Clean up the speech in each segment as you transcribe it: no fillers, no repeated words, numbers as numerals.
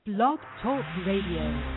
Blog Talk Radio.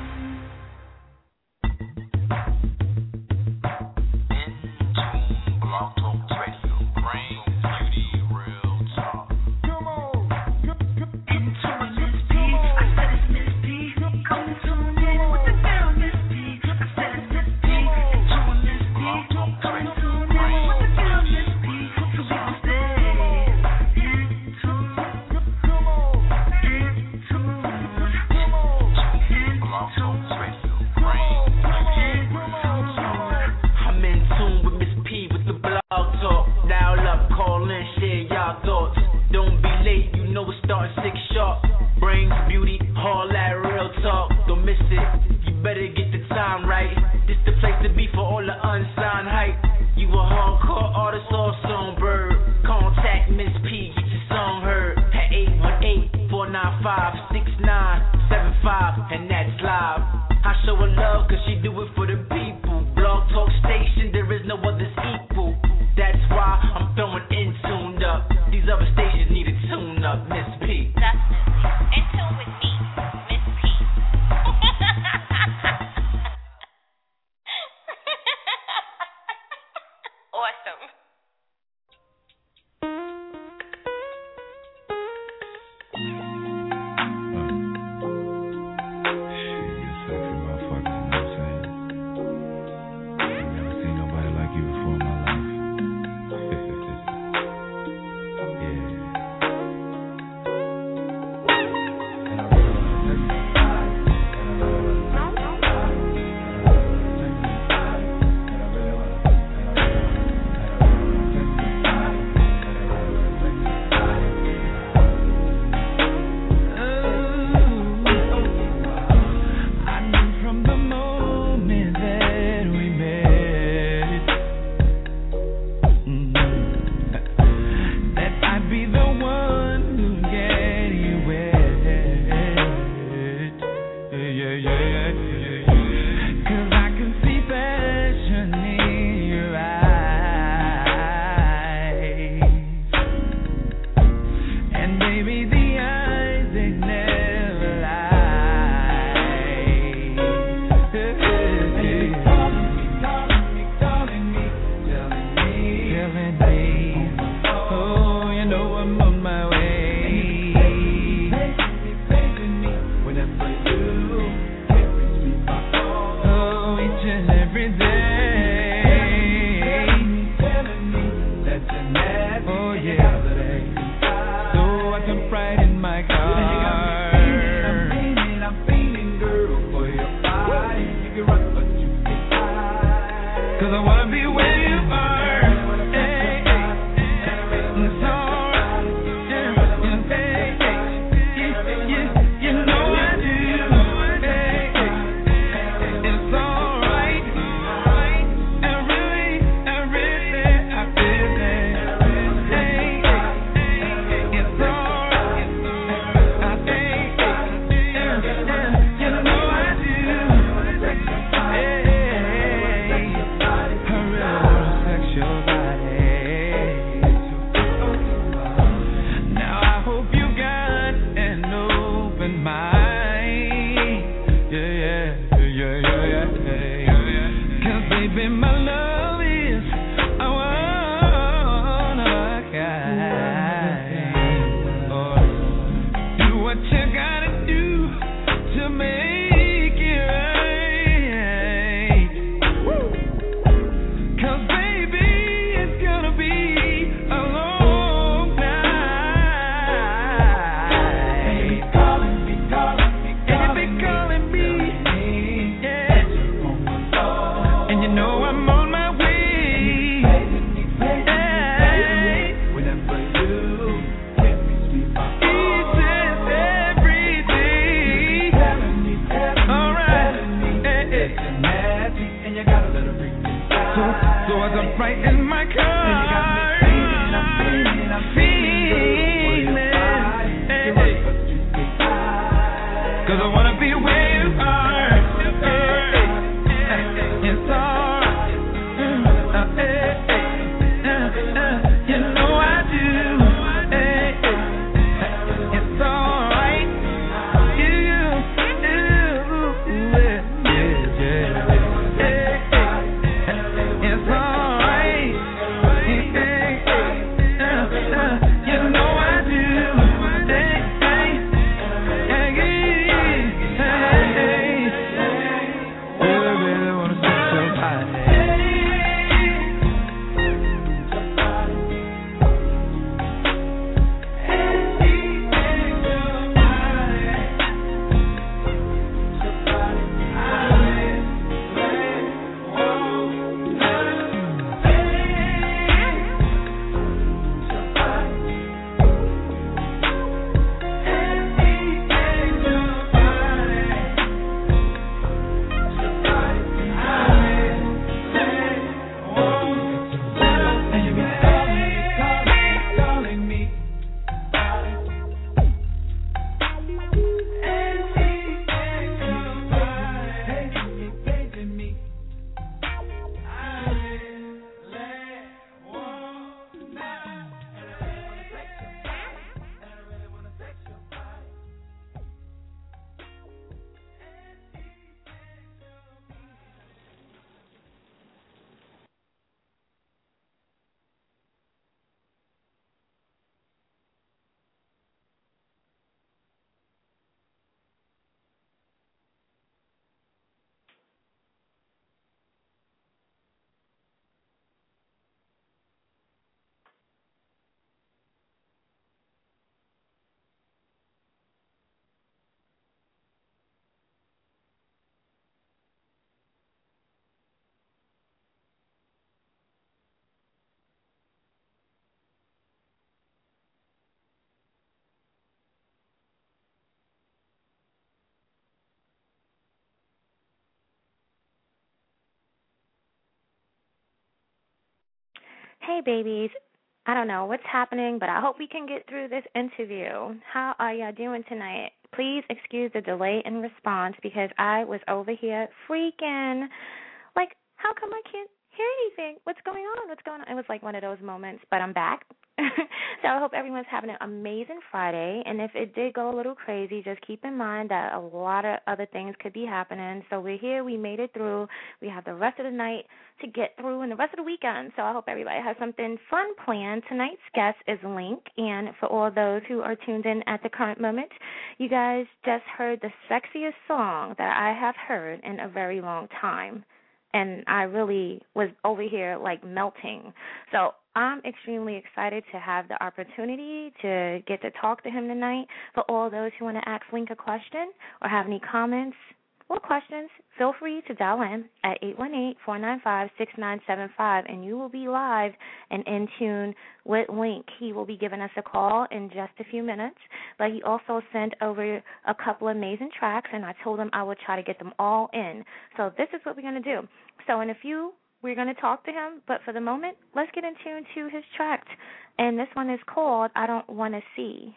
Hey, babies. I don't know what's happening, but I hope we can get through this interview. How are y'all doing tonight? Please excuse the delay in response because I was over here freaking. Like, how come I can't hear anything? What's going on? What's going on? It was like one of those moments, but I'm back. So I hope everyone's having an amazing Friday. And if it did go a little crazy, just keep in mind that a lot of other things could be happening. So we're here. We made it through. We have the rest of the night to get through and the rest of the weekend. So I hope everybody has something fun planned. Tonight's guest is Link. And for all those who are tuned in at the current moment, you guys just heard the sexiest song that I have heard in a very long time. And I really was over here like melting. So I'm extremely excited to have the opportunity to get to talk to him tonight. For all those who want to ask Link a question or have any comments or questions, feel free to dial in at 818-495-6975, and you will be live and in tune with Link. He will be giving us a call in just a few minutes, but he also sent over a couple amazing tracks, and I told him I would try to get them all in. So this is what we're going to do. So in a few, we're going to talk to him, but for the moment, let's get in tune to his track, and this one is called I Don't Want to See.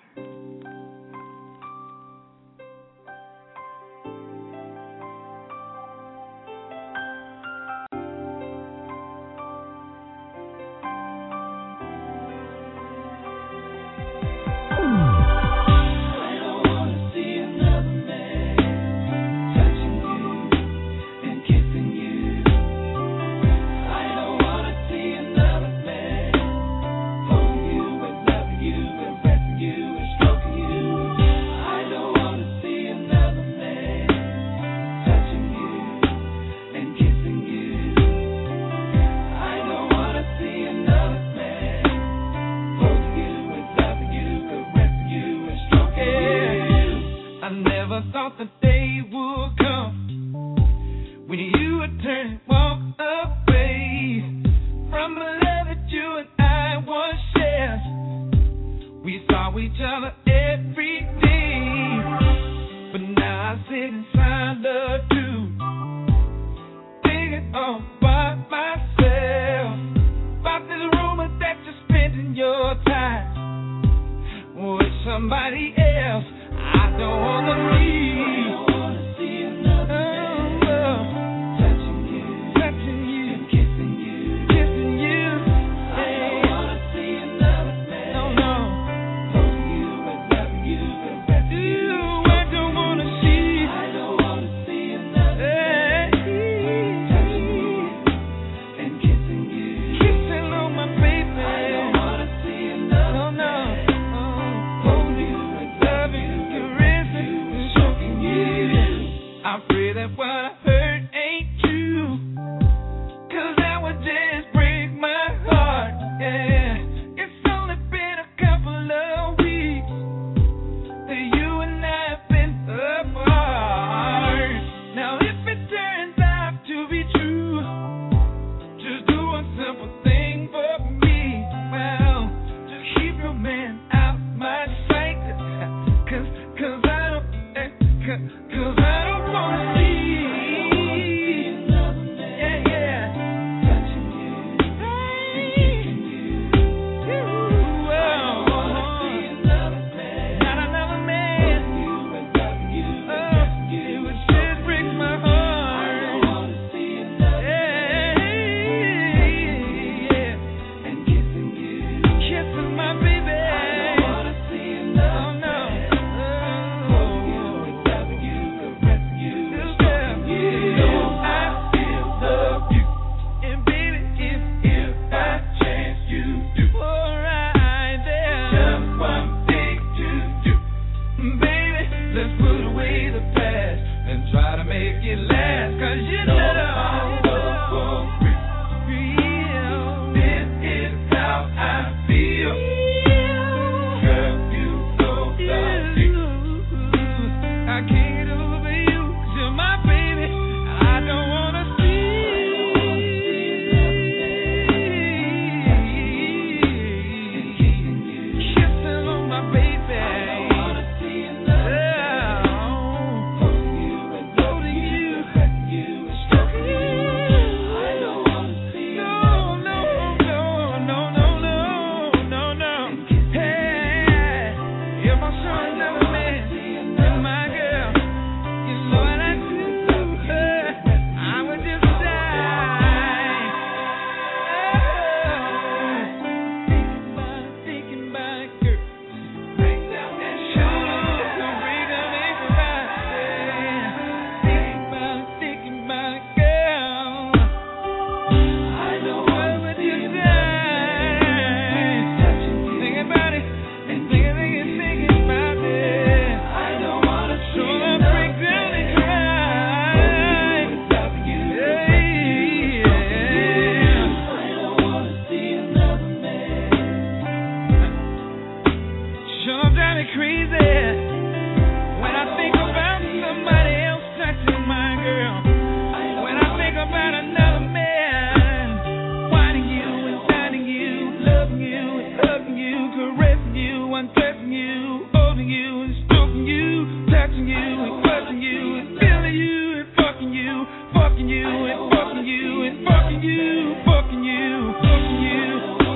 touching you and touching you and feeling you and fucking you, fucking you and fucking you and fucking you, fucking you, fucking you.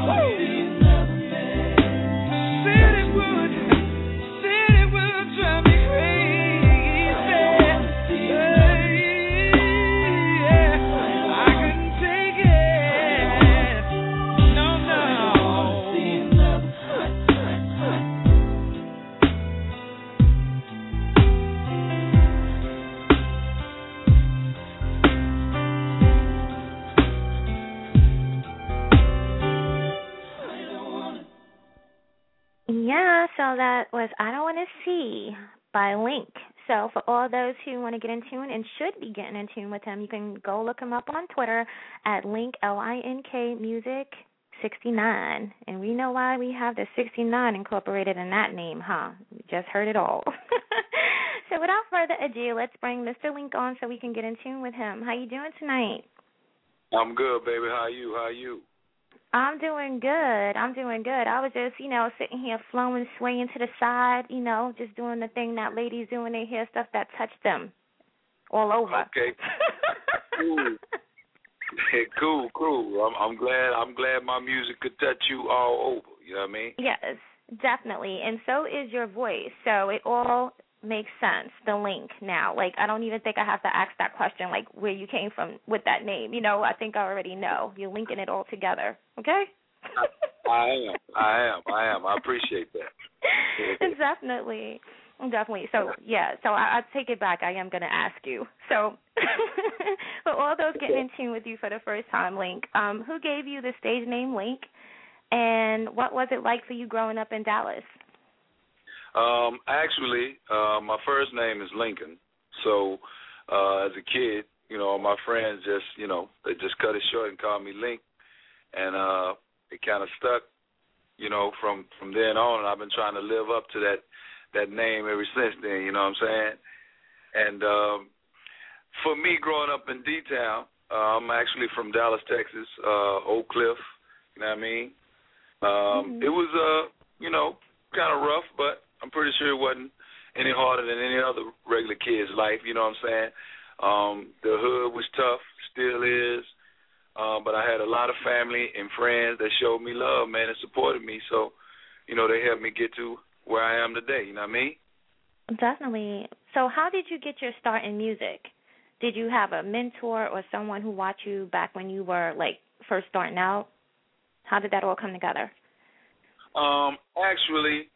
Said it would drive me crazy. I couldn't take it. No, no. Yeah, so that was I Don't Want to See by Link. So for all those who want to get in tune and should be getting in tune with him, you can go look him up on Twitter at Link, L-I-N-K, Music 69. And we know why we have the 69 incorporated in that name, huh? We just heard it all. So without further ado, let's bring Mr. Link on so we can get in tune with him. How you doing tonight? I'm good, baby. How are you? I'm doing good. I was just, sitting here flowing, swaying to the side, just doing the thing that ladies do when they hear stuff that touch them all over. Okay. Cool. Cool. I'm glad my music could touch you all over. You know what I mean? Yes, definitely. And so is your voice. So it all makes sense, the Link now. Like, I don't even think I have to ask that question, like, where you came from with that name. I think I already know. You're linking it all together, okay? I am. I appreciate that. Definitely. So, yeah, I take it back. I am going to ask you. So, for all those getting in tune with you for the first time, Link, who gave you the stage name Link, and what was it like for you growing up in Dallas? Actually, my first name is Lincoln. So, as a kid, my friends just, they just cut it short and called me Link. And it kind of stuck, from then on. And I've been trying to live up to that name ever since then, you know what I'm saying? And for me, growing up in D-Town, I'm actually from Dallas, Texas, Oak Cliff, you know what I mean? It was, kind of rough, but I'm pretty sure it wasn't any harder than any other regular kid's life, you know what I'm saying? The hood was tough, still is, but I had a lot of family and friends that showed me love, man, and supported me. So, they helped me get to where I am today, you know what I mean? Definitely. So how did you get your start in music? Did you have a mentor or someone who watched you back when you were, first starting out? How did that all come together? Actually,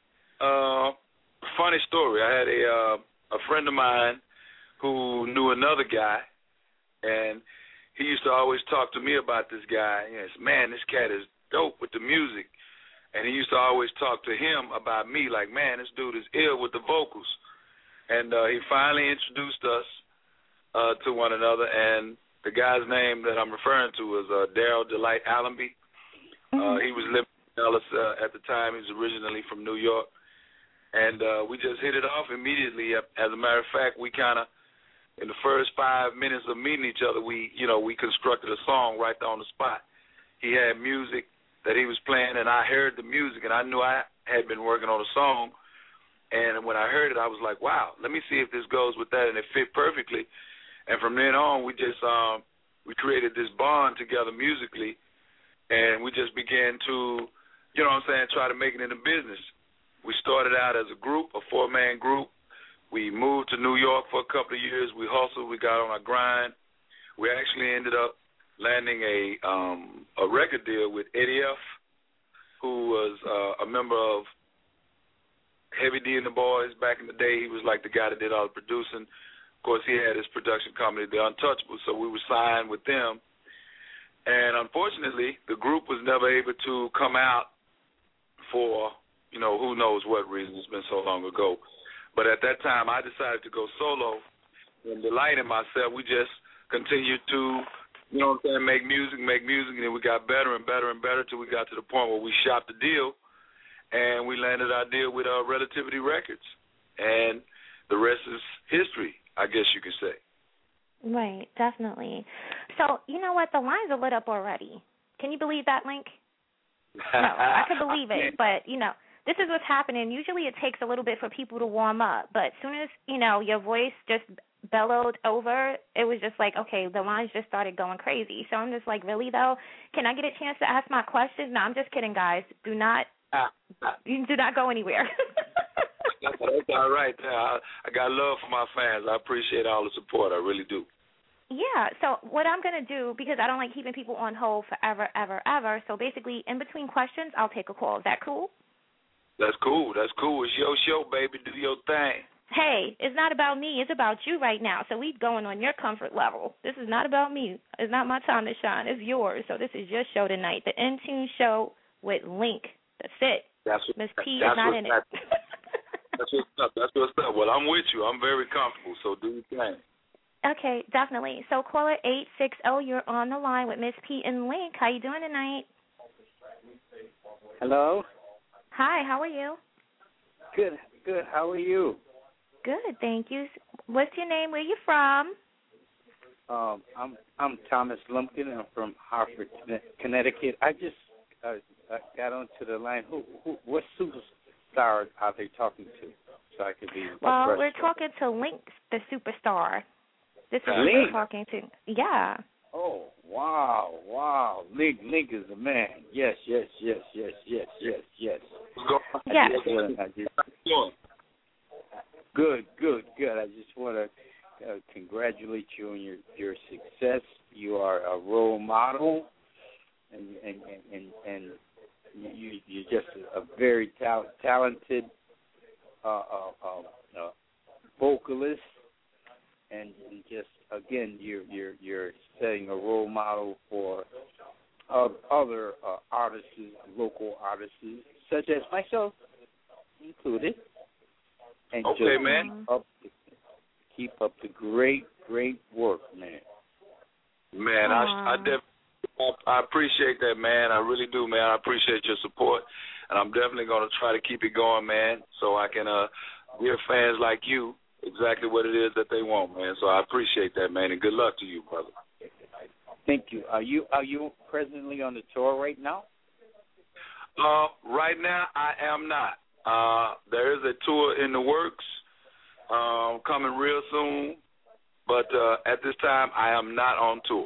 funny story. I had a friend of mine who knew another guy, and he used to always talk to me about this guy. Yes, man, this cat is dope with the music. And he used to always talk to him about me, like, man, this dude is ill with the vocals. And he finally introduced us to one another, and the guy's name that I'm referring to is Daryl Delight Allenby. He was living in Dallas at the time. He was originally from New York. And we just hit it off immediately. As a matter of fact, we kind of, in the first 5 minutes of meeting each other, we constructed a song right there on the spot. He had music that he was playing, and I heard the music, and I knew I had been working on a song. And when I heard it, I was like, wow, let me see if this goes with that, and it fit perfectly. And from then on, we just we created this bond together musically, and we just began to, try to make it in the business. We started out as a group, a 4-man group. We moved to New York for a couple of years. We hustled. We got on our grind. We actually ended up landing a record deal with Eddie F., who was a member of Heavy D and the Boys back in the day. He was like the guy that did all the producing. Of course, he had his production company, The Untouchables, so we were signed with them. And unfortunately, the group was never able to come out for, who knows what reason. It's been so long ago. But at that time, I decided to go solo. And Delight and myself, we just continued to, make music, and then we got better and better and better till we got to the point where we shopped the deal, and we landed our deal with Relativity Records. And the rest is history, I guess you could say. Right, definitely. So, you know what? The lines are lit up already. Can you believe that, Link? No, I can believe it, but, this is what's happening. Usually it takes a little bit for people to warm up, but as soon as, your voice just bellowed over, it was just like, okay, the lines just started going crazy. So I'm just like, really, though? Can I get a chance to ask my questions? No, I'm just kidding, guys. Do not go anywhere. That's all right. I got love for my fans. I appreciate all the support. I really do. Yeah, so what I'm going to do, because I don't like keeping people on hold forever, ever, so basically in between questions, I'll take a call. Is that cool? That's cool. That's cool. It's your show, baby. Do your thing. Hey, it's not about me. It's about you right now, so we going on your comfort level. This is not about me. It's not my time to shine. It's yours, so this is your show tonight, the Intune Show with Link. That's it. Miss P is not in it. That's what's up. That's what's up. Well, I'm with you. I'm very comfortable, so do your thing. Okay, definitely. So caller 860, you're on the line with Miss P and Link. How you doing tonight? Hello. Hi, how are you? Good. How are you? Good, thank you. What's your name? Where you from? I'm Thomas Lumpkin. I'm from Hartford, Connecticut. I just got onto the line. What superstar are they talking to? So I could be. Well, we're talking to Link, the superstar. This is who we're talking to. Yeah. Oh, wow. Link is a man. Yes. Yes. Good. I just want to congratulate you on your success. You are a role model, and you're just a very talented vocalist. And just again, you're setting a role model for other artists, local artists, such as myself included. And okay, just man. Keep up the great work, man. Man, I appreciate that, man. I really do, man. I appreciate your support, and I'm definitely going to try to keep it going, man, so I can give fans like you exactly what it is that they want, man. So I appreciate that, man, and good luck to you, brother. Thank you. Are you presently on the tour right now? Right now, I am not. There is a tour in the works coming real soon, but at this time, I am not on tour.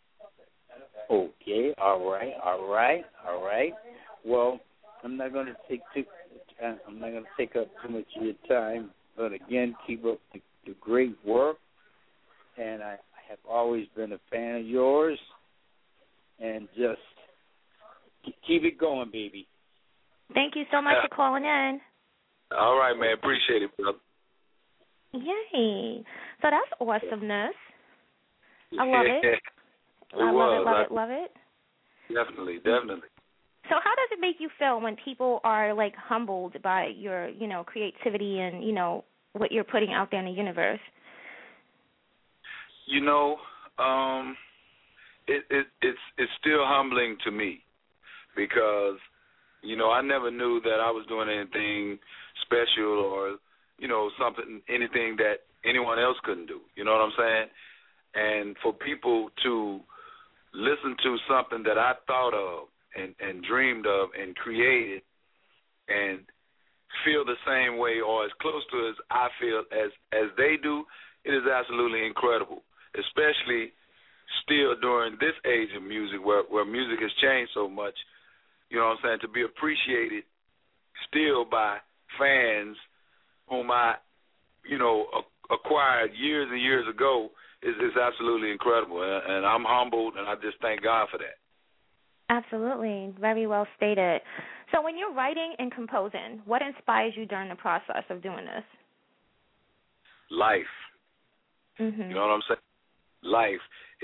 Okay. All right. Well, I'm not going to take up too much of your time. But again, keep up the great work, and I have always been a fan of yours, and just keep it going, baby. Thank you so much for calling in. All right, man. Appreciate it, brother. Yay. So that's awesomeness. I love it. Love it. Definitely. So how does it make you feel when people are, like, humbled by your, creativity and, what you're putting out there in the universe? It's still humbling to me because, I never knew that I was doing anything special or, anything that anyone else couldn't do. You know what I'm saying? And for people to listen to something that I thought of and dreamed of and created and feel the same way or as close to as I feel as they do, it is absolutely incredible, especially still during this age of music where music has changed so much, you know what I'm saying, to be appreciated still by fans whom I, acquired years and years ago is absolutely incredible. And I'm humbled, and I just thank God for that. Absolutely. Very well stated. So when you're writing and composing, what inspires you during the process of doing this? Life. Mm-hmm. You know what I'm saying? Life.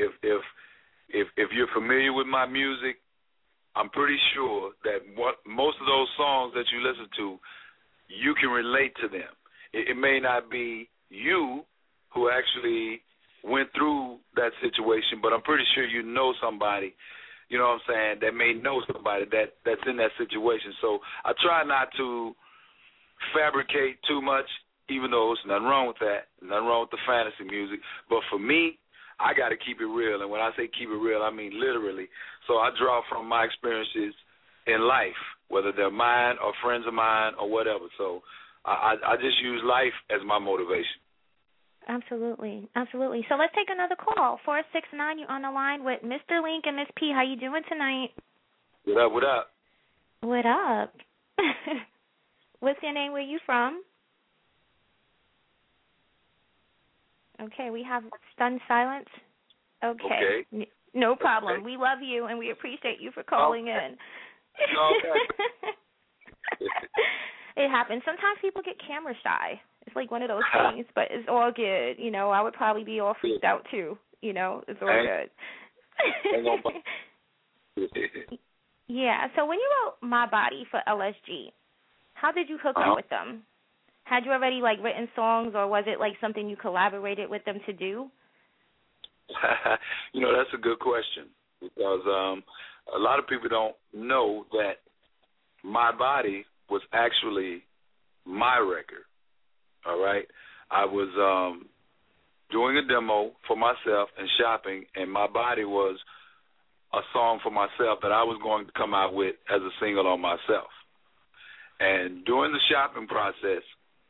If you're familiar with my music, I'm pretty sure that most of those songs that you listen to, you can relate to them. It may not be you who actually went through that situation, but I'm pretty sure you know somebody, you know what I'm saying, that may know somebody that's in that situation. So I try not to fabricate too much, even though there's nothing wrong with that, nothing wrong with the fantasy music. But for me, I got to keep it real. And when I say keep it real, I mean literally. So I draw from my experiences in life, whether they're mine or friends of mine or whatever. So I just use life as my motivation. Absolutely. So let's take another call. 469, you're on the line with Mr. Link and Miss P. How you doing tonight? What up, what up? What up? What's your name? Where you from? Okay, we have stunned silence. Okay. No problem. Okay. We love you, and we appreciate you for calling in. It happens. Sometimes people get camera shy. It's like one of those things, but it's all good. You know, I would probably be all freaked out, too. You know, it's all good. Yeah, so when you wrote My Body for LSG, how did you hook up with them? Had you already, like, written songs, or was it, like, something you collaborated with them to do? You know, that's a good question, because a lot of people don't know that My Body was actually my record, all right? I was doing a demo for myself and shopping, and My Body was a song for myself that I was going to come out with as a single on myself. And during the shopping process,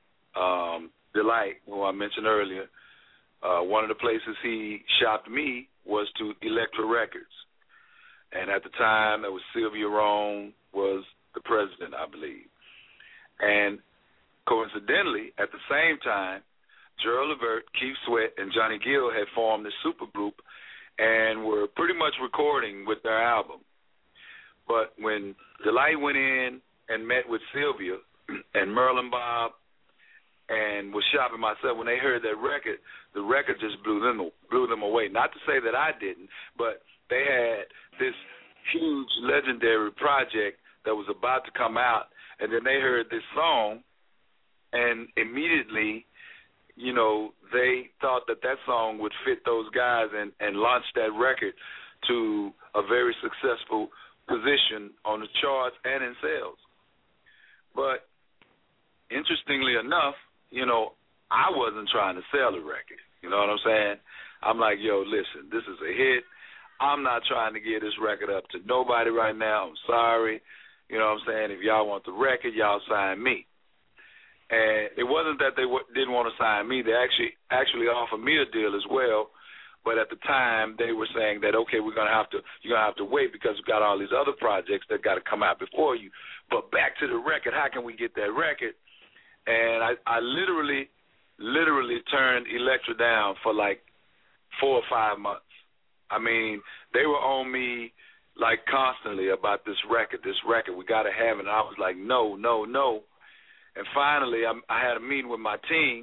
Delight, who I mentioned earlier, one of the places he shopped me was to Elektra Records. And at the time, it was Sylvia Rome was the president, I believe. And coincidentally, at the same time, Gerald Levert, Keith Sweat, and Johnny Gill had formed this supergroup and were pretty much recording with their album. But when Delight went in and met with Sylvia and Merlin Bob and was shopping myself, when they heard that record, the record just blew them away. Not to say that I didn't, but they had this huge legendary project that was about to come out, and then they heard this song, and immediately, you know, they thought that song would fit those guys and launched that record to a very successful position on the charts and in sales. But interestingly enough, you know, I wasn't trying to sell the record. You know what I'm saying? I'm like, yo, listen, this is a hit. I'm not trying to get this record up to nobody right now. I'm sorry. You know what I'm saying? If y'all want the record, y'all sign me. And it wasn't that they didn't want to sign me. They actually offered me a deal as well. But at the time, they were saying that, okay, you're gonna have to wait because we've got all these other projects that got to come out before you. But back to the record, how can we get that record? And I literally turned Elektra down for like 4 or 5 months. I mean, they were on me like constantly about this record. We got to have it. And I was like, no. And finally, I had a meeting with my team,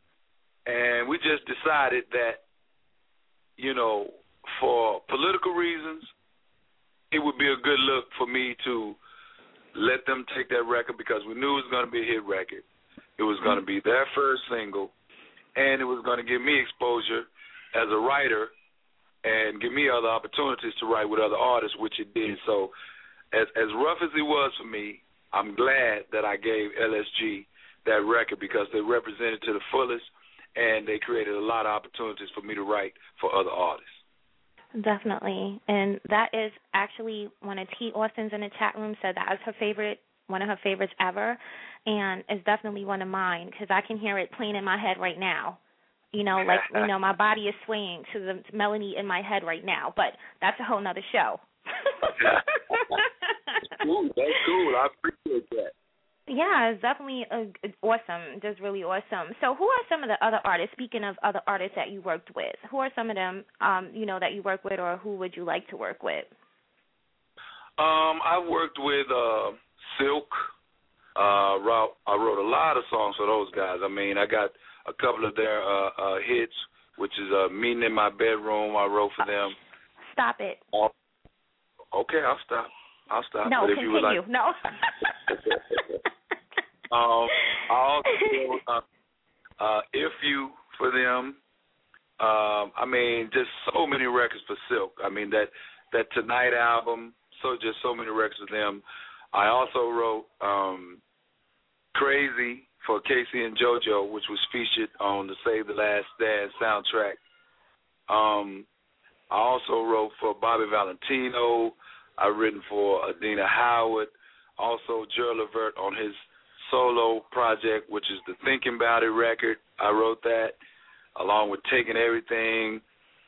and we just decided that, you know, for political reasons, it would be a good look for me to let them take that record because we knew it was going to be a hit record. It was going to be their first single, and it was going to give me exposure as a writer and give me other opportunities to write with other artists, which it did. So as rough as it was for me, I'm glad that I gave LSG that record because they represented to the fullest, and they created a lot of opportunities for me to write for other artists. Definitely. And that is actually one of T. Austin's in the chat room said that was her favorite, one of her favorites ever, and it's definitely one of mine because I can hear it playing in my head right now. You know, like, you know, my body is swaying to the melody in my head right now, but that's a whole nother show. That's cool. I appreciate that. Yeah, it's definitely awesome. Just really awesome. So who are some of the other artists, speaking of other artists that you worked with, who are some of them, you know, that you work with, or who would you like to work with? I worked with Silk. I wrote a lot of songs for those guys. I mean, I got a couple of their hits, which is Meeting in My Bedroom. I wrote for them. Stop it. Okay, I'll stop. No, but if continue. You would like... No. I also If You for them. I mean, just so many records for Silk. I mean, that Tonight album, just so many records for them. I also wrote Crazy for Casey and JoJo, which was featured on the Save the Last Stand soundtrack. I also wrote for Bobby Valentino. I've written for Adina Howard. Also, Gerald Levert on his solo project, which is the Thinking About It record. I wrote that along with Taking Everything.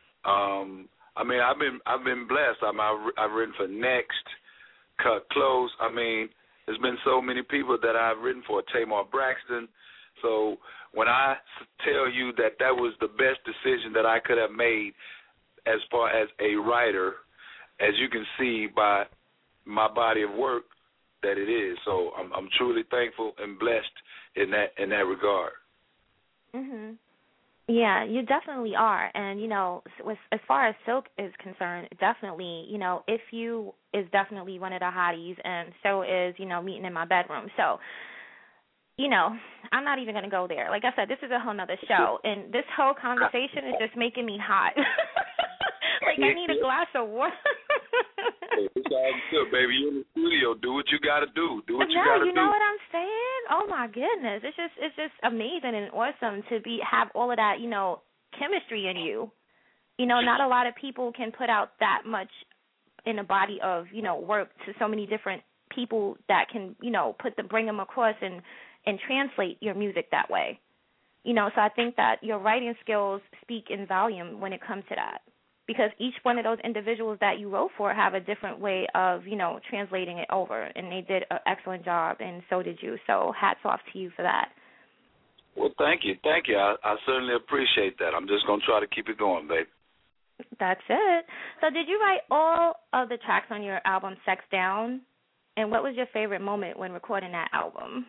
I mean, I've been blessed. I've written for Next, Cut Close. I mean, there's been so many people that I've written for, Tamar Braxton. So when I tell you that that was the best decision that I could have made as far as a writer, as you can see by my body of work, that it is. So I'm truly thankful and blessed in that regard. Mhm. Yeah, you definitely are. And, you know, as far as Silk is concerned, definitely, you know, If You is definitely one of the hotties, and so is, you know, Meeting in My Bedroom. So, you know, I'm not even going to go there. Like I said, this is a whole nother show, and this whole conversation is just making me hot. Like, I need a glass of water. It's all good, baby. You're in the studio. Do what you got to do. Do what you got to do. You know what I'm saying? Oh my goodness, it's just amazing and awesome to have all of that, you know, chemistry in you. You know, not a lot of people can put out that much in a body of, you know, work to so many different people that can, you know, bring them across and translate your music that way. You know, so I think that your writing skills speak in volume when it comes to that. Because each one of those individuals that you wrote for have a different way of, you know, translating it over, and they did an excellent job, and so did you. So hats off to you for that. Well, thank you. I certainly appreciate that. I'm just going to try to keep it going, babe. That's it. So did you write all of the tracks on your album Sex Down? And what was your favorite moment when recording that album?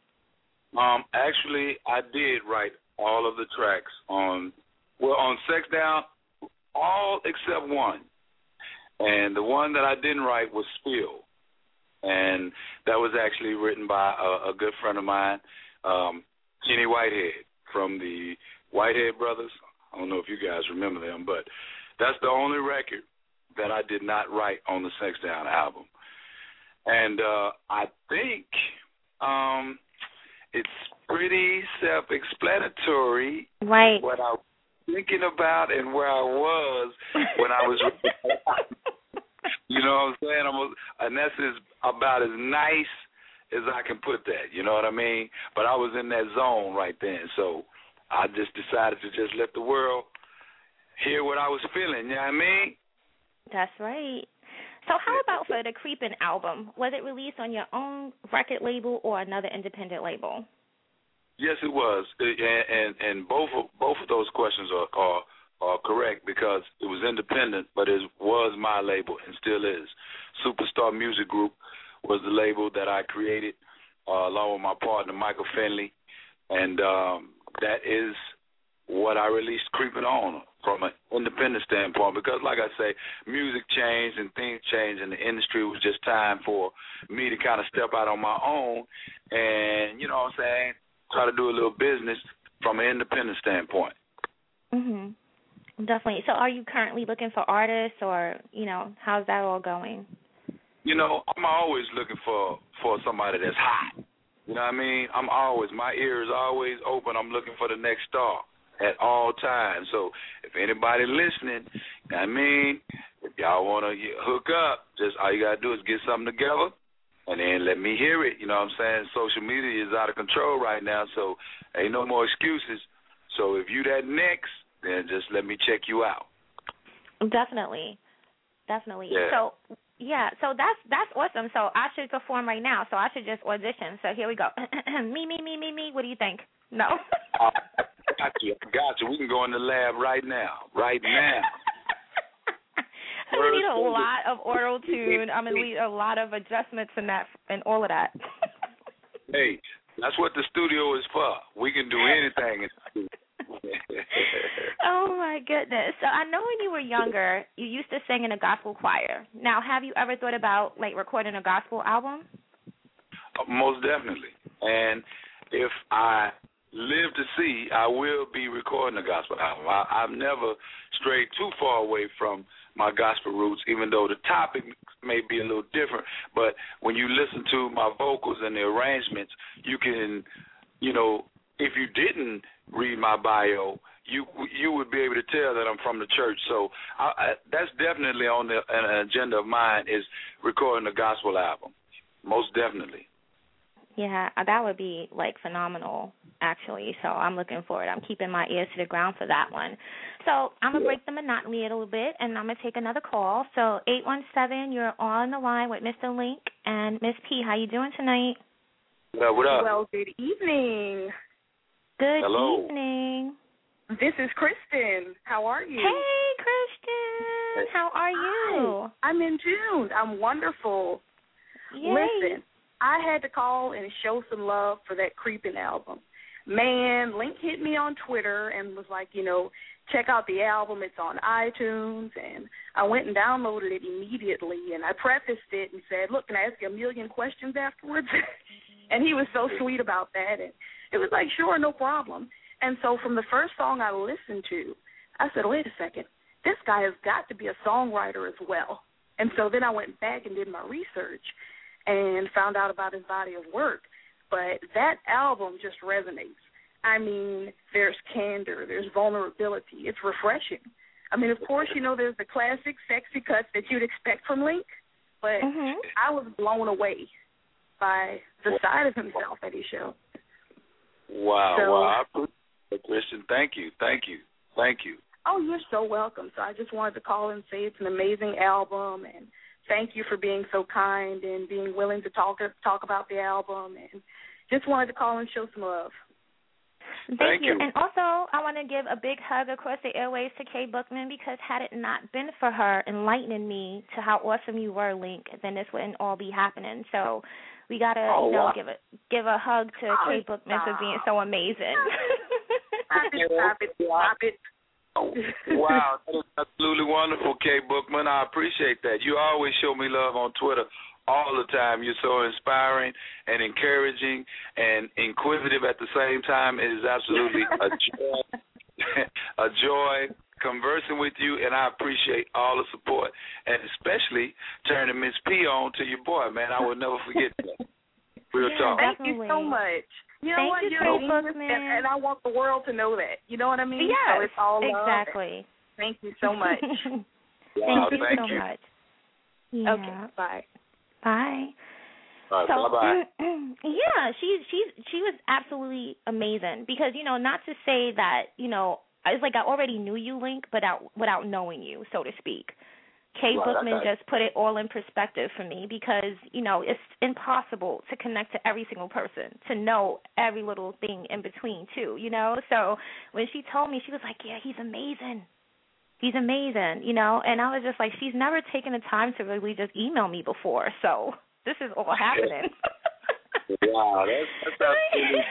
Actually, I did write all of the tracks on Sex Down. All except one. And the one that I didn't write was Spill. And that was actually written by a good friend of mine, Kenny Whitehead from the Whitehead Brothers. I don't know if you guys remember them, but that's the only record that I did not write on the Sex Down album. And I think it's pretty self-explanatory right. what I thinking about and where I was when I was, you know what I'm saying? And that's about as nice as I can put that, you know what I mean? But I was in that zone right then, so I just decided to just let the world hear what I was feeling, you know what I mean? That's right. So how about for the Creepin' album? Was it released on your own record label or another independent label? Yes, it was, and both of those questions are correct because it was independent, but it was my label and still is. Superstar Music Group was the label that I created along with my partner Michael Finley, and that is what I released Creepin' On from an independent standpoint because, like I say, music changed and things changed in the industry. It was just time for me to kind of step out on my own and, you know what I'm saying, try to do a little business from an independent standpoint. Mhm. Definitely. So are you currently looking for artists or, you know, how's that all going? You know, I'm always looking for somebody that's hot. You know what I mean? My ear is always open. I'm looking for the next star at all times. So if anybody listening, you know what I mean, if y'all want to hook up, just all you got to do is get something together. And then let me hear it. You know what I'm saying? Social media is out of control right now, so ain't no more excuses. So if you that next, then just let me check you out. Definitely. Yeah. So that's awesome. So I should perform right now. So I should just audition. So here we go. me. What do you think? No. Got you. We can go in the lab right now. I'm going to need a lot of auto tune. I'm going to need a lot of adjustments in that and all of that. Hey, that's what the studio is for. We can do anything in the studio. Oh, my goodness. So I know when you were younger, you used to sing in a gospel choir. Now, have you ever thought about, like, recording a gospel album? Most definitely. And if I live to see, I will be recording a gospel album. I've never strayed too far away from my gospel roots, even though the topic may be a little different. But when you listen to my vocals and the arrangements, you can, you know, if you didn't read my bio, you would be able to tell that I'm from the church. So that's definitely on an agenda of mine is recording a gospel album. most definitely. Yeah, that would be, like, phenomenal, actually. So I'm looking forward. I'm keeping my ears to the ground for that one. So I'm going to break the monotony a little bit, and I'm going to take another call. So 817, you're on the line with Mr. Link and Miss P. How you doing tonight? What up? Well, good evening. Good Hello. evening. This is Kristen. How are you? Hey, Christian. How are you? Hi. I'm in June. I'm wonderful. Yay. Listen, I had to call and show some love for that Creepin' album. Man, Link hit me on Twitter and was like, check out the album. It's on iTunes. And I went and downloaded it immediately. And I prefaced it and said, look, can I ask you a million questions afterwards? And he was so sweet about that. And it was like, sure, no problem. And so from the first song I listened to, I said, wait a second, this guy has got to be a songwriter as well. And so then I went back and did my research and found out about his body of work. But that album just resonates. I mean, there's candor, there's vulnerability. It's refreshing. I mean, of course, there's the classic sexy cuts that you'd expect from Link, but I was blown away by the side of himself that he showed. Wow, So, wow. I appreciate it, Christian. Thank you. Oh, you're so welcome. So I just wanted to call and say it's an amazing album, and thank you for being so kind and being willing to talk about the album, and just wanted to call and show some love. Thank you. And also, I want to give a big hug across the airways to Kay Bookman, because had it not been for her enlightening me to how awesome you were, Link, then this wouldn't all be happening. So we got to, wow. give a hug to Kay Bookman for being so amazing. Stop it. Oh, wow, that is absolutely wonderful, Kay Bookman. I appreciate that. You always show me love on Twitter all the time. You're so inspiring and encouraging and inquisitive at the same time. It is absolutely a joy conversing with you, and I appreciate all the support, and especially turning Miss P on to your boy, man. I will never forget that. Real talk. Thank you so much. You know what? You're a genius, and I want the world to know that. You know what I mean? Yes, so it's all love. exactly. Thank you so much. Thank you so much. Yeah. Okay, bye. Bye. All right, bye-bye. Yeah, she was absolutely amazing, because, not to say that, it's like I already knew you, Link, but without knowing you, so to speak. Kay Bookman just put it all in perspective for me, because, it's impossible to connect to every single person, to know every little thing in between, too, So when she told me, she was like, yeah, he's amazing. He's amazing, and I was just like, she's never taken the time to really just email me before, so this is all happening. Wow, that's absolutely...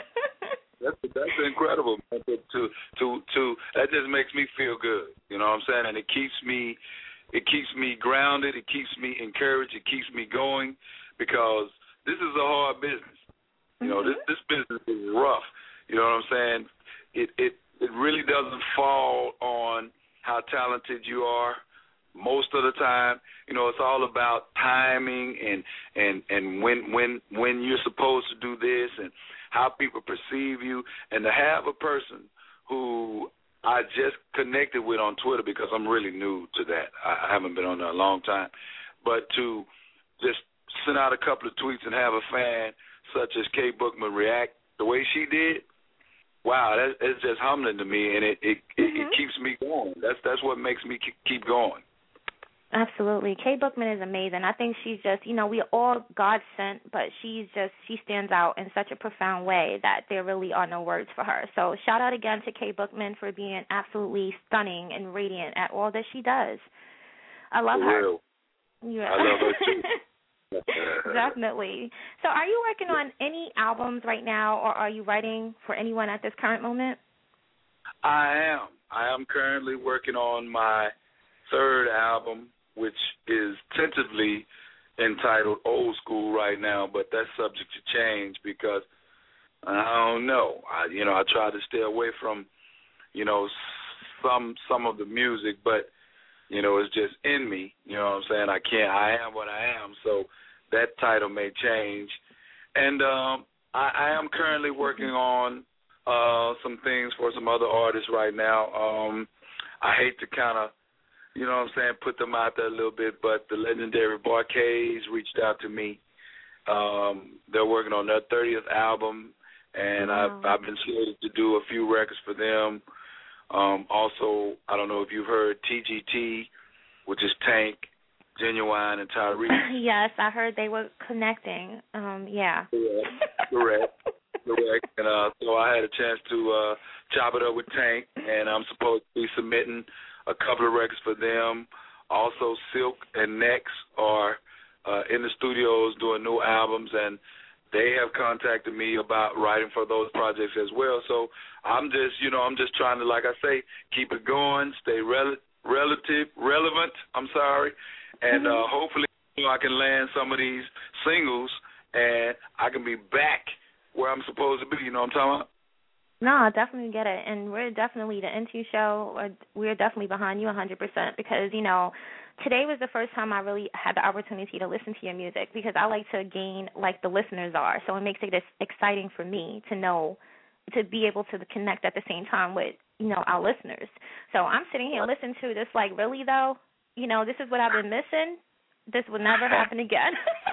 That's incredible, man. To that just makes me feel good. You know what I'm saying? And it keeps me grounded. It keeps me encouraged. It keeps me going, because this is a hard business. This business is rough. You know what I'm saying? It really doesn't fall on how talented you are. Most of the time, it's all about timing and when you're supposed to do this and how people perceive you. And to have a person who I just connected with on Twitter, because I'm really new to that. I haven't been on there a long time. But to just send out a couple of tweets and have a fan such as Kay Bookman react the way she did, wow, it's just humbling to me, and it keeps me going. That's what makes me keep going. Absolutely. Kay Bookman is amazing. I think she's just, we are all God sent, but she stands out in such a profound way that there really are no words for her. So shout out again to Kay Bookman for being absolutely stunning and radiant at all that she does. I love her. Yeah. I love her too. Definitely. So are you working on any albums right now, or are you writing for anyone at this current moment? I am currently working on my third album, which is tentatively entitled Old School right now, but that's subject to change because I don't know. I try to stay away from, some of the music, but it's just in me. You know what I'm saying? I am what I am, so that title may change. And I am currently working on some things for some other artists right now. I hate to kind of, put them out there a little bit, but the legendary Barkays reached out to me, They're working on their 30th album, and I've been slated to do a few records for them. Also, I don't know if you've heard TGT, which is Tank, Genuine, and Tyrese. Yes, I heard they were connecting. Yeah. Correct. And so I had a chance to chop it up with Tank, and I'm supposed to be submitting a couple of records for them. Also, Silk and Nex are in the studios doing new albums, and they have contacted me about writing for those projects as well. So I'm just trying to, like I say, keep it going, stay relevant. And hopefully I can land some of these singles, and I can be back where I'm supposed to be. You know what I'm talking about? No, I definitely get it. And we're definitely, the N2 show, we're definitely behind you 100% because, today was the first time I really had the opportunity to listen to your music because I like to gain like the listeners are. So it makes it exciting for me to know, to be able to connect at the same time with, our listeners. So I'm sitting here listening to this like, really though? This is what I've been missing? This will never happen again.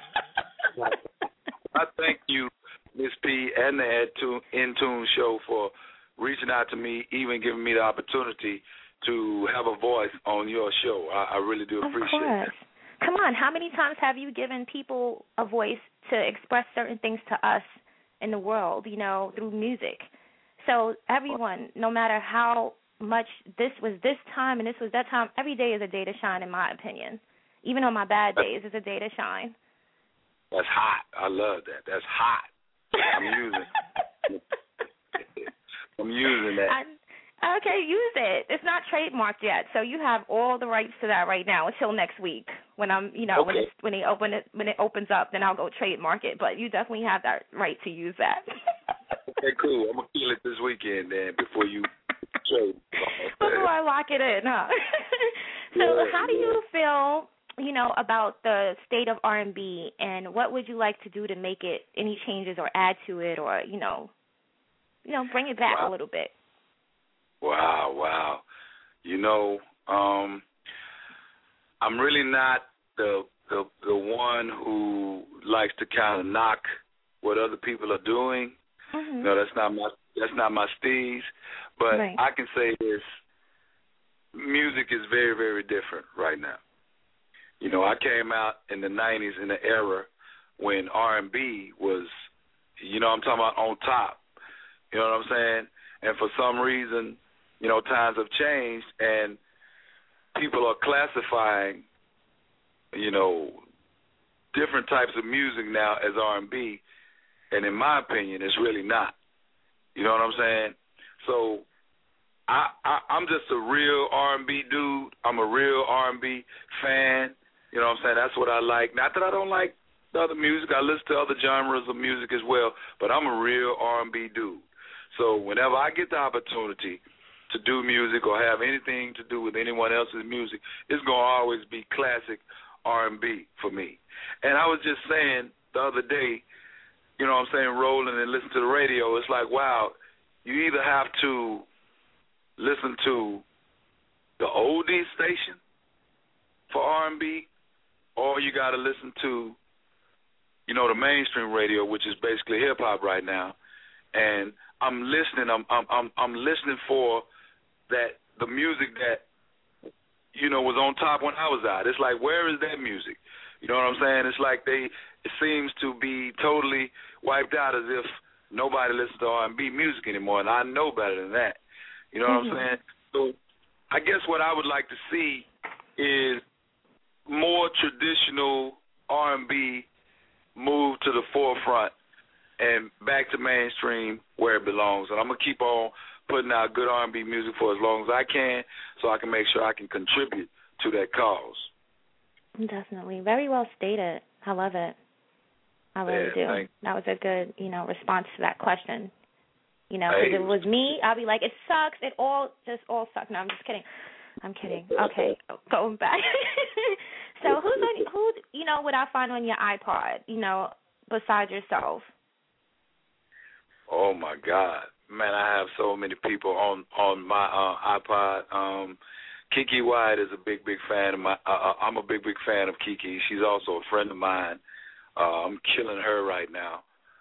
I thank you, Miss P, and the N-Tune show for reaching out to me, even giving me the opportunity to have a voice on your show. I really do appreciate it. Come on, how many times have you given people a voice to express certain things to us in the world, through music? So everyone, no matter how much this was this time and this was that time, every day is a day to shine, in my opinion. Even on my bad days, it's a day to shine. That's hot. I love that. That's hot. I'm using that. Okay, use it. It's not trademarked yet, so you have all the rights to that right now until next week when I'm, okay. when it opens up, then I'll go trademark it. But you definitely have that right to use that. Okay, cool. I'm gonna kill it this weekend then before you trade. Before I lock it in, huh? So, how do you feel, about the state of R&B, and what would you like to do to make it any changes or add to it, or bring it back a little bit? Wow. I'm really not the one who likes to kind of knock what other people are doing. Mm-hmm. No, that's not my steez. But right. I can say this: music is very, very different right now. I came out in the '90s in the era when R&B was, I'm talking about on top. You know what I'm saying? And for some reason, times have changed, and people are classifying, different types of music now as R&B, and in my opinion, it's really not. You know what I'm saying? So I'm just a real R&B dude. I'm a real R&B fan. You know what I'm saying? That's what I like. Not that I don't like the other music. I listen to other genres of music as well, but I'm a real R&B dude. So whenever I get the opportunity to do music or have anything to do with anyone else's music, it's going to always be classic R&B for me. And I was just saying the other day, rolling and listening to the radio, it's like, wow, you either have to listen to the oldies station for R&B, or you got to listen to, the mainstream radio, which is basically hip-hop right now. And I'm listening. I'm listening for that, the music that was on top when I was out. It's like, where is that music? You know what I'm saying? It's like it seems to be totally wiped out, as if nobody listens to R&B music anymore, and I know better than that. You know what I'm saying? So I guess what I would like to see is more traditional R&B move to the forefront and back to mainstream where it belongs. And I'm going to keep on putting out good R&B music for as long as I can, so I can make sure I can contribute to that cause. Definitely. Very well stated. I love it. I really do. That was a good, response to that question. Because if it was me, I'd be like, it sucks. It all sucks. No, I'm just kidding. I'm kidding. Okay, going back. So who would I find on your iPod, besides yourself? Oh, my God. Man, I have so many people on my iPod. Kiki White is a big fan of my. I'm a big fan of Kiki. She's also a friend of mine. I'm killing her right now.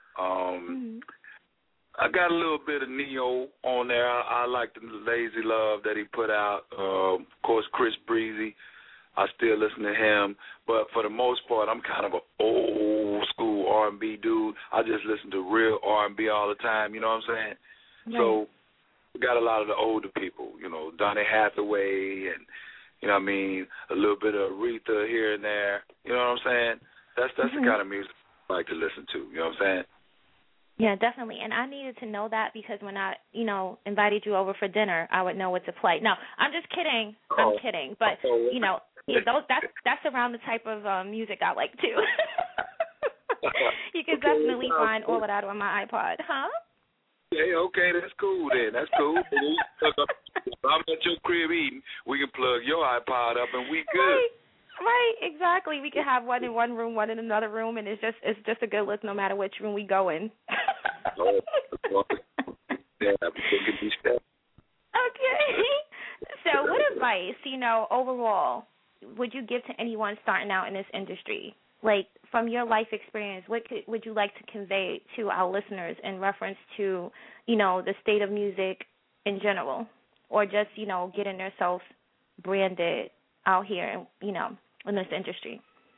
I got a little bit of Neo on there. I like the Lazy Love that he put out. Of course, Chris Breezy. I still listen to him. But for the most part, I'm kind of an old school R&B dude. I just listen to real R&B all the time. You know what I'm saying? Right. So we got a lot of the older people, you know, Donny Hathaway and, you know what I mean, a little bit of Aretha here and there. You know what I'm saying? That's the kind of music I like to listen to. You know what I'm saying? Yeah, definitely. And I needed to know that because when I, you know, invited you over for dinner, I would know what to play. No, I'm just kidding. I'm kidding. But, you know, that's around the type of music I like, too. You can definitely find all of that on my iPod. Huh? Yeah, okay, that's cool then. That's cool. If I'm at your crib eating, we can plug your iPod up and we good. Right, exactly. We can have one in one room, one in another room, and it's just a good look no matter which room we go in. Okay. So what advice, you know, overall, would you give to anyone starting out in this industry? Like, from your life experience, what would you like to convey to our listeners in reference to, you know, the state of music in general, or just, you know, getting themselves branded out here, you know, in this industry?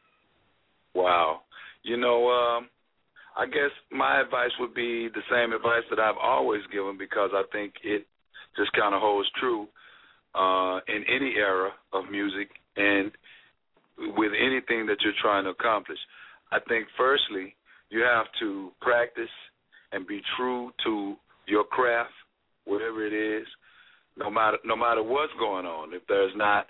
Wow. You know, I guess my advice would be the same advice that I've always given, because I think it just kind of holds true in any era of music and with anything that you're trying to accomplish. I think, firstly, you have to practice and be true to your craft, whatever it is, no matter what's going on. If there's not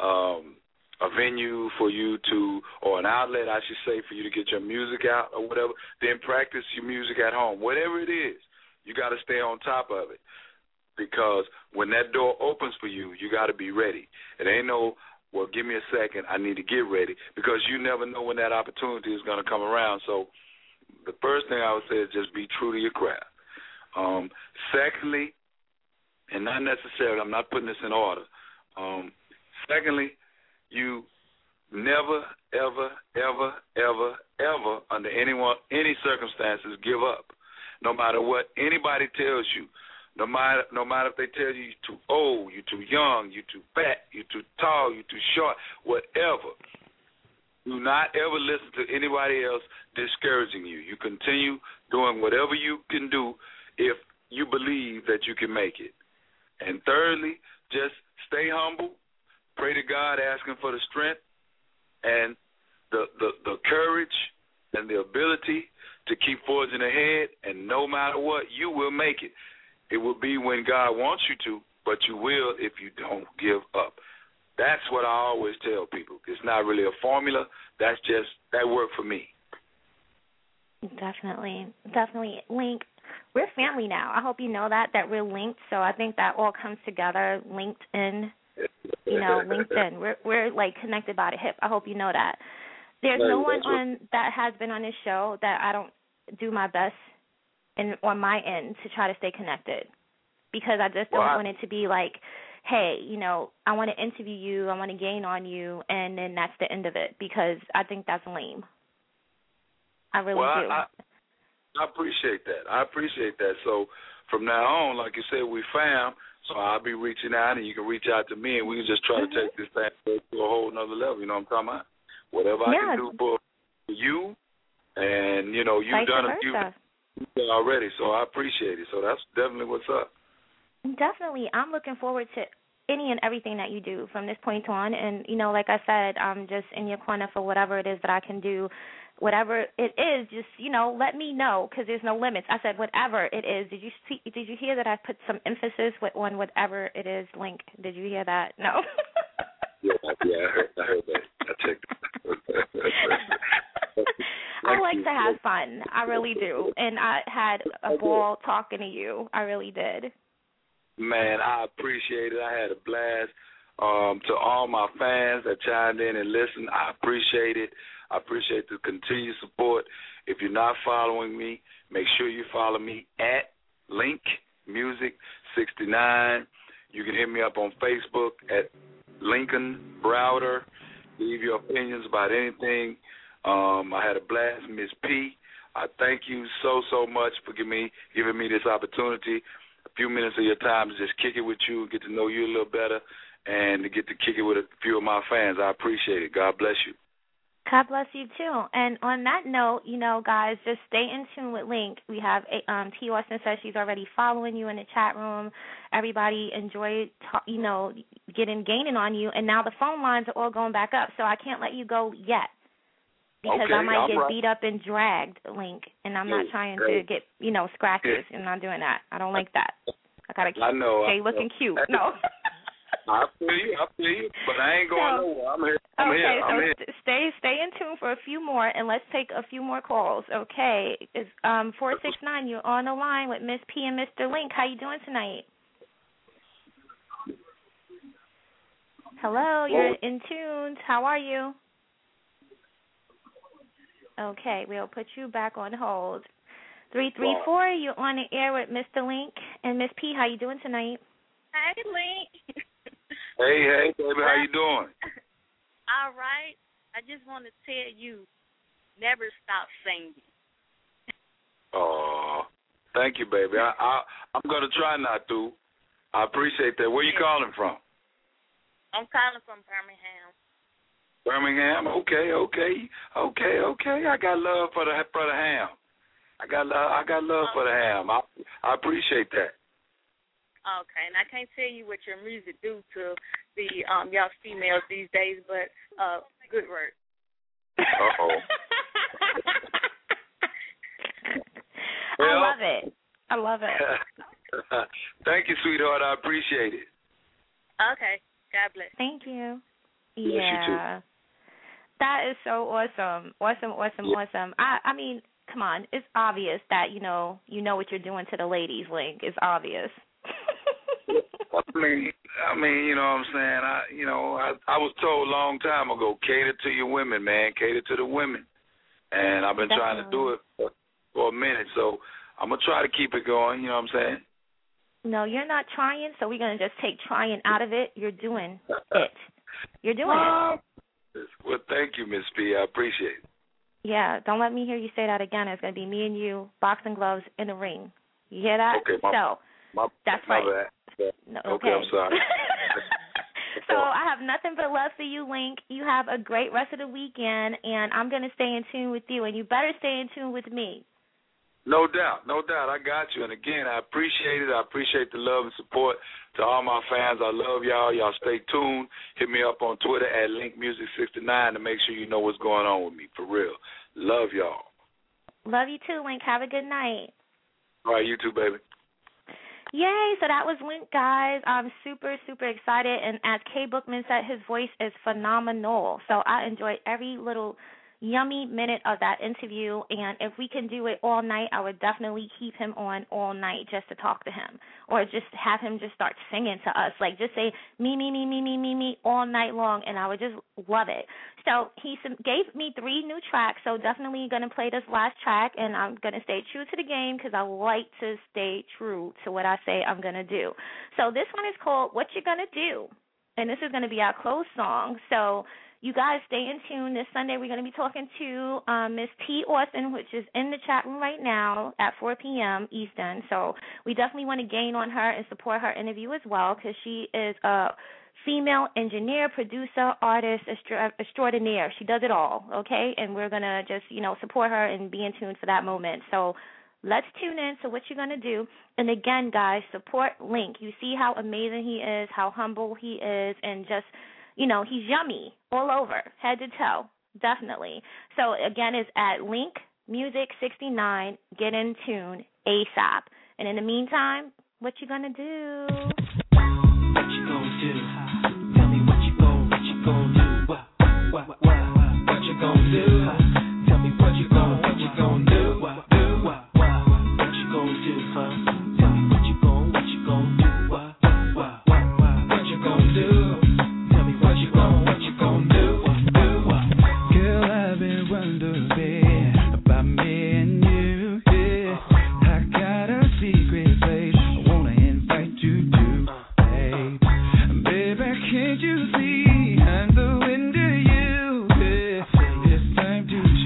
a venue for you to, or an outlet, I should say, for you to get your music out or whatever, then practice your music at home. Whatever it is, you got to stay on top of it, because when that door opens for you, you got to be ready. It ain't no, well, give me a second, I need to get ready, because you never know when that opportunity is going to come around. So the first thing I would say is just be true to your craft. Secondly, and not necessarily, I'm not putting this in order. Secondly, you never, ever, ever, ever, ever, under any circumstances, give up. No matter what anybody tells you, no matter if they tell you you're too old, you're too young, you're too fat, you're too tall, you're too short, whatever. Do not ever listen to anybody else discouraging you. You continue doing whatever you can do if you believe that you can make it. And thirdly, just stay humble. Pray to God, asking for the strength and the courage and the ability to keep forging ahead, and no matter what, you will make it. It will be when God wants you to, but you will if you don't give up. That's what I always tell people. It's not really a formula. That worked for me. Definitely. Link, we're family now. I hope you know that we're linked, so I think that all comes together, LinkedIn. You know, LinkedIn. We're like connected by the hip. I hope you know that. There's no one that has been on this show that I don't do my best on my end to try to stay connected, because I just don't want it to be like, hey, you know, I want to interview you, I want to gain on you, and then that's the end of it, because I think that's lame. I really do. I appreciate that. So from now on, like you said, we found. So I'll be reaching out, and you can reach out to me, and we can just try to take this thing to a whole nother level. You know what I'm talking about? Whatever I can do for you, and, you know, you've done a few already, so I appreciate it. So that's definitely what's up. Definitely. I'm looking forward to any and everything that you do from this point on. And, you know, like I said, I'm just in your corner for whatever it is that I can do. Whatever it is, just, you know, let me know, because there's no limits. I said whatever it is. Did you hear that I put some emphasis on whatever it is, Link? Did you hear that? No. Yeah, I heard that. I checked it. I like to have fun. I really do. And I had a ball talking to you. I really did. Man, I appreciate it. I had a blast. To all my fans that chimed in and listened, I appreciate it. I appreciate the continued support. If you're not following me, make sure you follow me at Link Music 69. You can hit me up on Facebook at Lincoln Browder. Leave your opinions about anything I had a blast, Miss P. I thank you so much for giving me this opportunity, a few minutes of your time to just kick it with you, get to know you a little better, and to get to kick it with a few of my fans. I appreciate it. God bless you. God bless you, too. And on that note, guys, just stay in tune with Link. We have T. Austin says she's already following you in the chat room. Everybody enjoyed, gaining on you. And now the phone lines are all going back up, so I can't let you go yet because I might get beat up and dragged, Link. And I'm not trying to get, scratches. I'm not doing that. I don't like that. I got to stay looking cute. No. I feel you, but I ain't going nowhere. I'm here. Stay in tune for a few more, and let's take a few more calls, okay? It's 469, you're on the line with Miss P and Mr. Link. How you doing tonight? Hello, you're in tune. How are you? Okay, we'll put you back on hold. 334, you're on the air with Mr. Link and Miss P. How you doing tonight? Hey, Link. Hey, baby, how you doing? All right. I just want to tell you, never stop singing. Oh, thank you, baby. I'm going to try not to. I appreciate that. Where you calling from? I'm calling from Birmingham. Birmingham? Okay. I got love for the ham. I got love for the ham. I appreciate that. Okay, and I can't tell you what your music do to the y'all females these days, but good work. Uh-oh. I love it. Thank you, sweetheart. I appreciate it. Okay. God bless. Thank you. Bless you too. That is so awesome. Awesome. I mean, come on. It's obvious that, you know what you're doing to the ladies, Link. It's obvious. I mean, you know what I'm saying? I was told a long time ago, cater to your women, man. Cater to the women. And I've been trying to do it for a minute, so I'm going to try to keep it going, you know what I'm saying? No, you're not trying, so we're going to just take trying out of it. You're doing it. You're doing it. Well, thank you, Miss P. I appreciate it. Yeah, don't let me hear you say that again. It's going to be me and you, boxing gloves, in the ring. You hear that? Okay, that's right. No, okay, I'm sorry. So I have nothing but love for you, Link. You have a great rest of the weekend, and I'm going to stay in tune with you, and you better stay in tune with me. No doubt. I got you. And, again, I appreciate it. I appreciate the love and support to all my fans. I love y'all. Y'all stay tuned. Hit me up on Twitter at LinkMusic69 to make sure you know what's going on with me, for real. Love y'all. Love you too, Link. Have a good night. All right, you too, baby. Yay, so that was Link, guys. I'm super, super excited. And as Kay Bookman said, his voice is phenomenal. So I enjoyed every little yummy minute of that interview, and if we can do it all night, I would definitely keep him on all night just to talk to him, or just have him just start singing to us, like just say me all night long, and I would just love it. So he gave me 3 new tracks, so definitely going to play this last track, and I'm going to stay true to the game because I like to stay true to what I say I'm going to do. So this one is called What You Gonna Do, and this is going to be our close song. So you guys stay in tune. This Sunday we're going to be talking to Miss T. Austin, which is in the chat room right now at 4 p.m. Eastern. So we definitely want to gain on her and support her interview as well, because she is a female engineer, producer, artist, extraordinaire. She does it all, okay? And we're going to just, support her and be in tune for that moment. So let's tune in to What You're Going to Do. And again, guys, support Link. You see how amazing he is, how humble he is, and just he's yummy all over, head to toe, definitely. So, again, it's at Link Music 69. Get in tune ASAP. And in the meantime, what you gonna do? What you gonna do? Tell me what you gonna do? What you gonna do? Tell me what you gonna do? What you gonna do? Tell me what you gonna do? What you gonna do? Can't you see I'm the window you? It's time to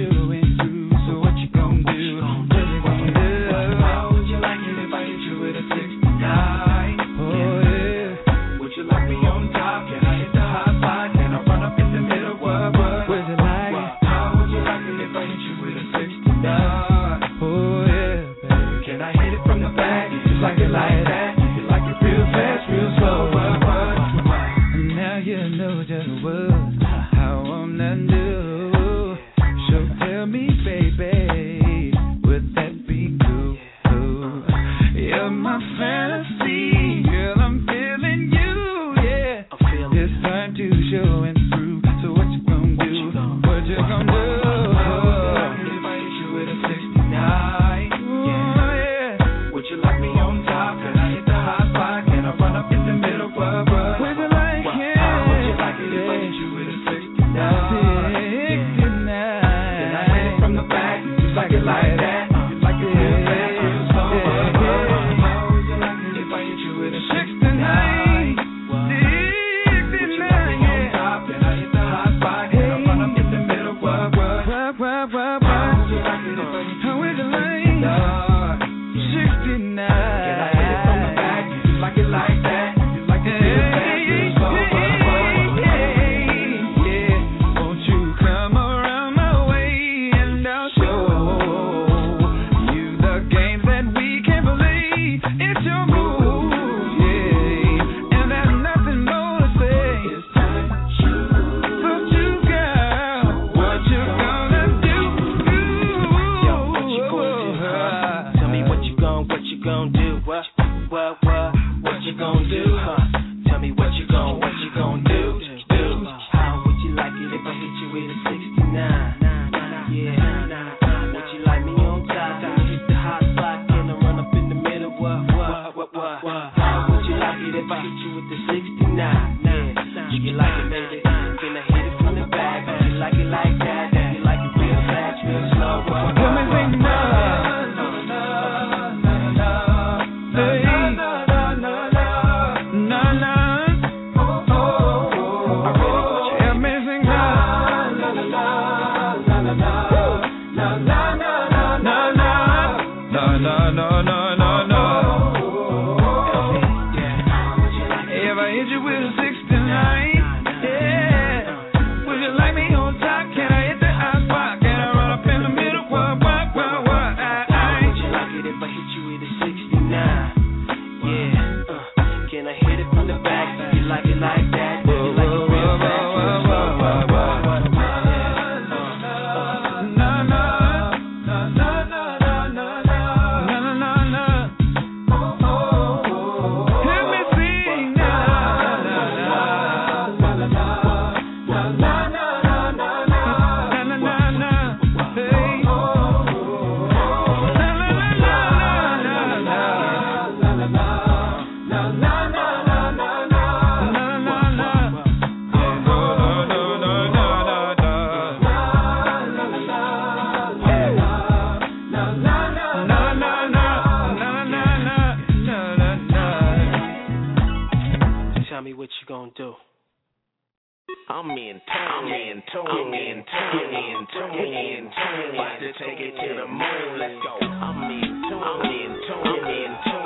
like me on top? Can I hit the hot spot? Can I run up in the middle? What? Would you like it? How would you like it if I hit you with a 69? Oh yeah, baby. Can I hit it from the back? You like it like that? You like it real fast, real slow? What? Now you know just what I wanna do. So tell me, baby, would that be cool? You're my fantasy, girl. I'm feeling you, yeah. It's time to show and prove. So what you gonna do? What you gonna do? If I hit you with a 69, yeah. Would you like me on top? Can I hit the hot spot? Can I run up in the middle? What? Would you like it? How would you like it if I hit you with a 69? 69. Then I hit it from the back. You like it like that? You like it real fast, real slow? How would you like it if I hit you with a 69? 69, yeah. Can I hit the hot spot? Can I run up in the middle? What? How would you like it if I hit you with a 69? Can I hit it from the back? You like it like that? You like it real fast, real slow? Yeah. Won't you come around my way and I'll show you the games that we can play. It's your move, yeah. And there's nothing more to say. It's time to choose. So you, girl, what you gonna do? Yo, what you gonna do? Tell me what you gonna do? What you gonna do? Tell me what you gonna do? How would you like it if I hit you with a 69? Yeah. Would you like me on top? Can I hit the hot spot? Can I run up in the middle? What? How would you like it if I hit you with the 69? Yeah. You like it, baby? Can I hit it from the back? You like it like that? You like it real fast, real slow? Let me sing now. If I hit you with a 69, yeah. Would you like me on top? Can I hit the hot spot? Can I run up in the middle? What? How would you like it if I hit you with a 69? Yeah. Can I hit it from the back? You like it like that? You like it real fast, real slow? Tell me what you gonna do? I'm in tune. About to take it to the moon. Let's go. I'm in tune.